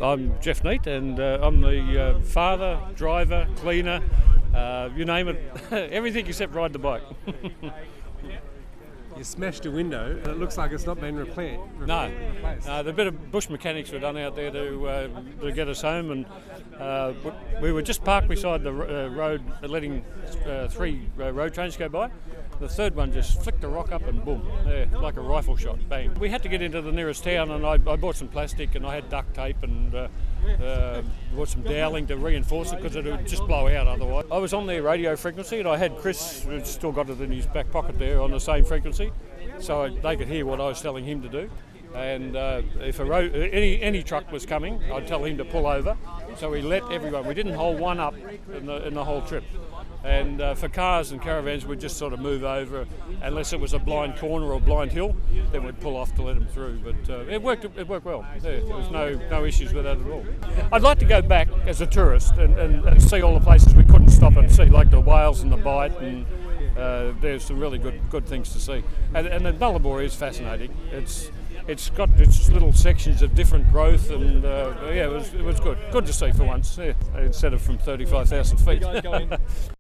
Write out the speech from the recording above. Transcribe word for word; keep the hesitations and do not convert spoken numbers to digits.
I'm Jeff Neate, and uh, I'm the uh, father, driver, cleaner, uh, you name it, everything except ride the bike. You smashed a window and it looks like it's not been repaired. No, uh, the bit of bush mechanics were done out there to uh, to get us home, and uh, we were just parked beside the uh, road, letting uh, three uh, road trains go by. The third one just flicked the rock up and boom, there, like a rifle shot, bang. We had to get into the nearest town, and I, I bought some plastic and I had duct tape and uh, uh, bought some doweling to reinforce it because it would just blow out otherwise. I was on their radio frequency, and I had Chris, who'd still got it in his back pocket there, on the same frequency, so I, they could hear what I was telling him to do. And uh, if a road, any any truck was coming, I'd tell him to pull over. So we let everyone. We didn't hold one up in the in the whole trip. And uh, for cars and caravans, we'd just sort of move over, unless it was a blind corner or a blind hill, then we'd pull off to let them through. But uh, it worked. It worked well. Yeah, there was no no issues with that at all. I'd like to go back as a tourist and, and, and see all the places we couldn't stop and see, like the whales and the Bight, and uh, there's some really good good things to see. And, and the Nullarbor is fascinating. It's It's got its little sections of different growth, and uh, yeah, it was it was good. Good to see for once, yeah, instead of from thirty-five thousand feet.